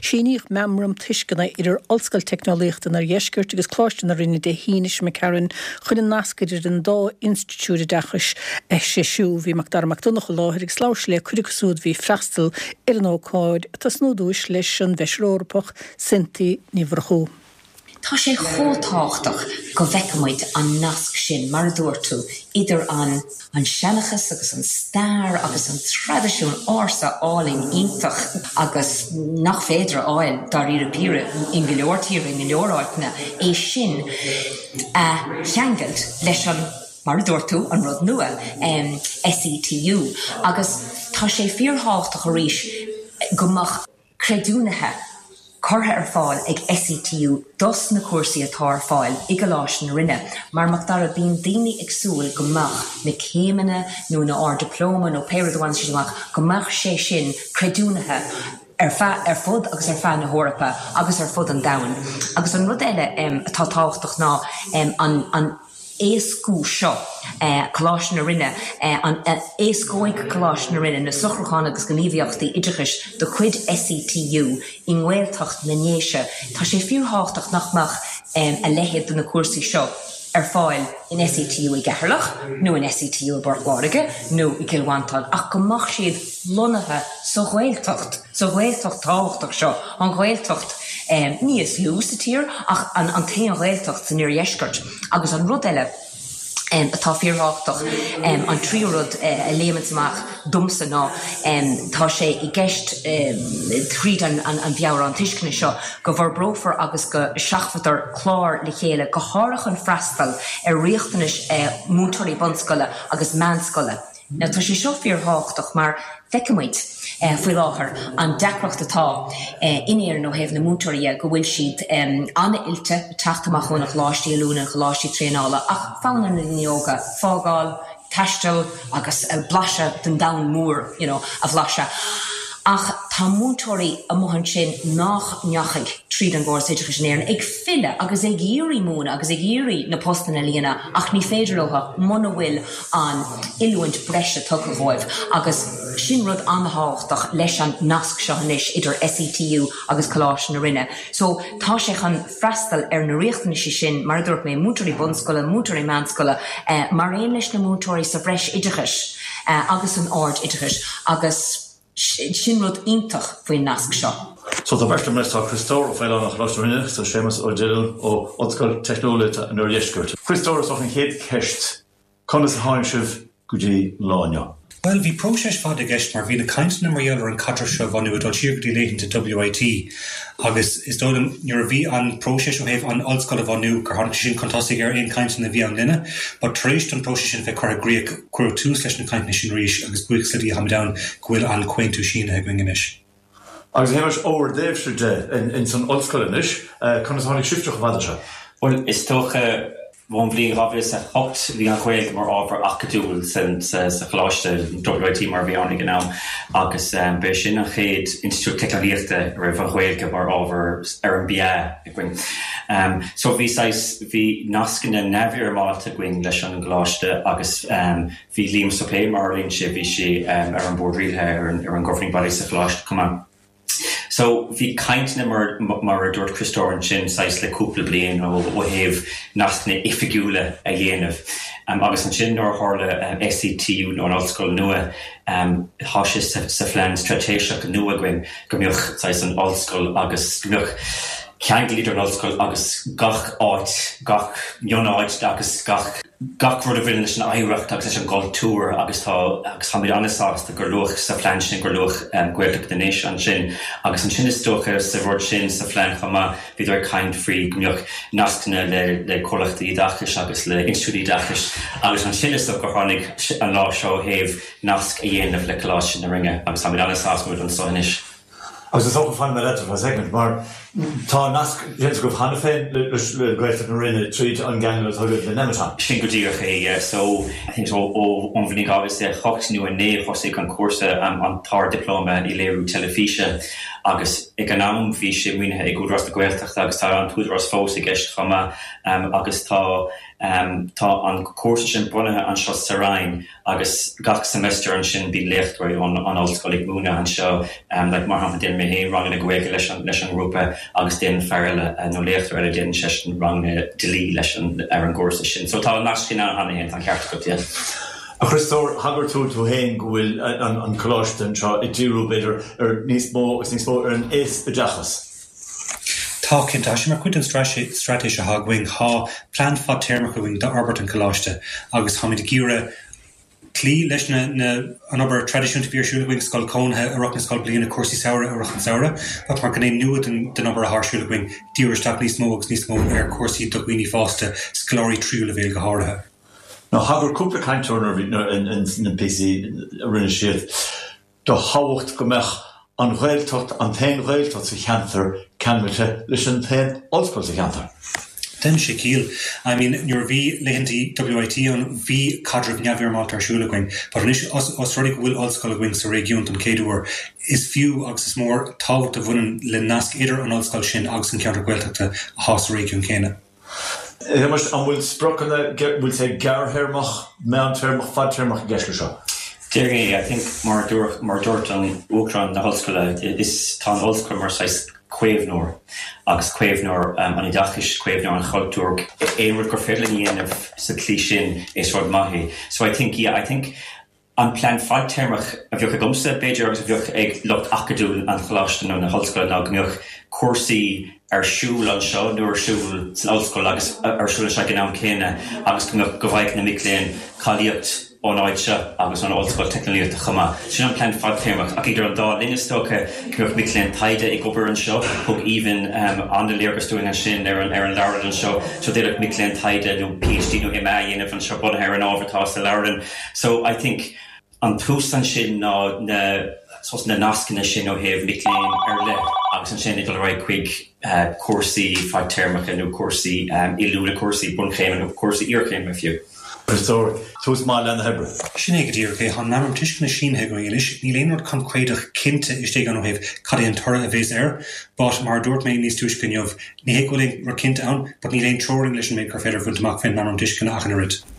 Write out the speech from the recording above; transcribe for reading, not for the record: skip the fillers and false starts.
Síníoch memram tuiscena idir olscail technolíochta ar dheisgurt agus cláiste na rinne de hínis me Karen chun an nascaidir an dá institúide dachas sé siú hí mac dar macdonach láthir ag sláis le chuidigsúd hí freistal ar an ócáid tá snúdúis leis an bheisrópach Sinti Níomhreachú. Tá sé chótáchtach go bhheicimid an nasc sin mar dúirtú idir an seanachas agus an stair agus an tradiisiún ársa áling ítach agus nach féidir áil dar iad bíre in goleortíir in goleoráitna é sin cheangailt leis an mar dúirtú an rud nua SETU agus tá sé fíortháchtach a rís gomach creidúnathe Cortha ar fáil ag SETU dos na cuasaí atá ar fáil i go láis na rinne, mar mac dar a bíon daoine ag súil gomach na céimena nó na ár diplóma nó péradháin sin gomach sé sin creidúnathe ar fud agus ar fan na hórapa agus ar fud an dain. Agus an rud eile atá táchtach ná an éascú seo coláis na rinne an éascóig coláis na rinne na suchracháin agus gníomhíochtaí idrichis do chuid SETU i nghailteacht na néise. Tá sé fíortháchtach nachmach a lehéad na cuasaí seo ar fáil in SETU i Ghearlach, nó in SETU i Borgláirige, nó i Gilwantáil, ach gomach siad lonathe so ghilteacht táchtach seo, an ghilteacht níos lús a tír ach an taon ghilteacht san níor dheisgurt. Agus an rud eile atá fíortháchtach an tríorrud a léimeantamach dumsa ná tá sé i gceist tríd an bheabhar an tuiscne seo go bhar brófar agus go seachfatar chlár le chéile go háireach an freastal ar riachtanis mútóirí bonscoile agus meánscoile. Na tá sé seo fíortháchtach mar feicimid faoi láthair an deacracht atá inéar nó héamh na mútóirí go bhfuil siad anna ilte teachtamach chunach láistí lúna láistí tréála ach fána na neoga fágáil, teistil agus blaise den dain mór a bhlaise. Ach tá mútóirí a mohan sin nach neachaig tríd an gcóras éidirchas ag fille agus ag íorí múna agus ag íorí na postanna líana ach ní féidirlócha muna bhfuil an ilúint breise tugad bháibh agus sin rud anthátach leis an nasc seo hanis idir SETU agus coláis na rinne. So tá sé chun freastal ar na riachtanisí sin mar dúirt mé mútóirí bonscoile, mútóirí meánscoile mar éon leis na mútóirí sa bhreis idrichas agus an áard idrichas agus sin rud ítach faoin nasc seo. So tá bhairteam leis tá Christóir féile nach láiste sa Séamus ó Dill ó Olscail Technolíochta an dheisgurt. Christóir is an chéad ceist conas a háin sibh go dtí láine. Well, bhí próiseas fad a gceist mar bhí na caint na maríolar an catar seo bhanú dul siúgadtí léitheanta WIT agus is dólam nuair a bhí an próiseas ó héamh an ollscoil a bhanú gur tháinig sin contásaigh ar aon caint na bhí an linne, ba tréist an próiseas sin bheith chuir gríoch cuireadh tús leis na caint na sin ríis agus buíoch slidí hamdáin go bhfuil an cuaintú sin ag ringinis. Agus héimeis óir déobhsúide in san ollscoil inis, conas tháinig sibhteach bhada se? Well, is tócha bhn bhí rábhas a hocht bhí an chuil mar ábhar acadúil sa chláiste WIT mar bhí annig an am agus be sin a chéad Institút Technolíochta raibh an chuil mar ábhar ar an bia a gcuin. So bhí nascin na nefhíor máilta gcuin leis an gláiste agus bhí líam sopé mar líonn sé bhí sé ar an bord rialthe ar an governing body sa chláiste cumán. So bhí caintna mar a dúirt Christóir an sin sais le cúpla bliain ó héamh nascna ifigiúla a dhéanamh. Agus an sin nóir tharla SETU nó an ollscoil nua háise sa phlean stratéiseach nua gcuin go mbeadh an ollscoil agus go mbeadh ceann líodir an ollscoil agus gach áit, gach mionáid agus gach rud a bhfuil leis an éireacht agus leis an gcultúr agus tá míad anasásta gur luach sa phlean sin gur luach Gaeltacht den éis an sin agus an sin is tócha sa bhord sin sa phlean chuma bhí ar caint faoi go mbeadh nascna le chomhlachtaí dachas agus le institútaí dachas agus an sin is gur tháinig an lá seo héamh nasc a dhéanamh le coláis sin na ringe agus tá míad anasásta muid an sonis. Agus is ook van me for a second, maar tá nasc jens go hanna féin le Gaeltacht na rinne tríd an gangal thuile le nematá. Sin go dtíoch é, so I think ó bhnig agus chocht nu a néomh thosaigh an cuasa an tar diploma I léirú telefíse agus ag an am bhí sé muoine ag údras na Gaeltacht agus tá an túdras fós i gceist chuma agus tá an cuasa sin bunathe an seo saráin agus gach semester an sin bí lechtúir an ollscoil ag múna an seo le mar ha den mé hé rang na Gaeilge leis an grúpa agus den fearle nó lechtúir a den sesin rang delí leis an gcósa sin. So tá an nascin an hanahéint an ceart go tíal. A Christóir hagur tú héin go bhfuil an choláiste seo i dtíú beidir níos mó ar an is bedachas. Tá cinnta sin mar cuid an stratéise haghaing há plan fad téirmach go bhing de arbert an choláiste agus ha de gíre clí leis an obair tradiisiúnta bhírsúlaing scoil cónthe a rock na scoil bliana cuasaí saoire a rochan saoire, but mar gan é nuad den obair a thsúlaing díiristeach níos mó agus níos mó ar cuasaí do dhaoine fásta sclóirí tríú le bhéal go háirithe. No hagur cúpla caiintúir in PC rinne siad do háhacht go meach an Ghaeltacht an tain Ghaeltacht sa cheantar canmite leis an tain ollscoil sa cheantar. Den sé cíl. I mean, nuair bhí leithintí WIT an bhí cadrih neamhíar máilt ar siúlaing, but os rudig bhfuil ollscoil going sa régiúnt an céadúir is fiú agus is mór táhacht a bhuinean le nasc idir an ollscoil sin agus an ceantar Gaeltachta a hás régiún céine. An bhfuil sprochanna bhfuil sé garthairmach, meantarmach, fadtarmach geisle seo. Deargé, I think mar dúirt an Uachtaráin na hallscoile is tá an ollscoil mar sais cuéimhnóir agus cuéimhnóir an I dachis cuéimhnóir an choultúr éonrad gur féidirlíon dhéanamh sa clí sin is rud maithí. So I think an plan fadtarmach a bheoh a gomsa beidir agus a bheoh ag lucht acadúil an choláiste nó na hallscoile ná gneoch cuasaí ar siúil an seo nuair siúil san ollscoil agus ar siúil se gnám céine agus go bhaid na miléon chaíocht ón áidse agus an ollscoil technolíocht a chuma. Sin an plan fadtarmach ach idir an dá linnestocha cumh miléon taide ag obair an seo thug even an de léargusúing an sin ar an leabhar an seo so déadach miléon taide nó PhD nó MA dhéanamh an seo bunathe ar an ábhartá sa leabharan. So I think an tús an sin ná na nascanna sin ó héamh miléon ar le agus an sin idir raibh chuig cuasaí fadtarmacha nó cuasaí ilúla cuasaí bunchéime nó cuasaí iarchéime fiú. Christóir, tús má le na hebre. Sin ag díorché han namam tuiscna sínhe go ilis, ní léonrad chun chuideach cinnte isté gan ó héh cadí an tora a bhés but mar dúirt mé níos tuiscinneomh ní héh go léon mar cinnte ann, but ní léon troring leis an méid gur féidir bhfuil amach féin namam tuiscna achan a rid.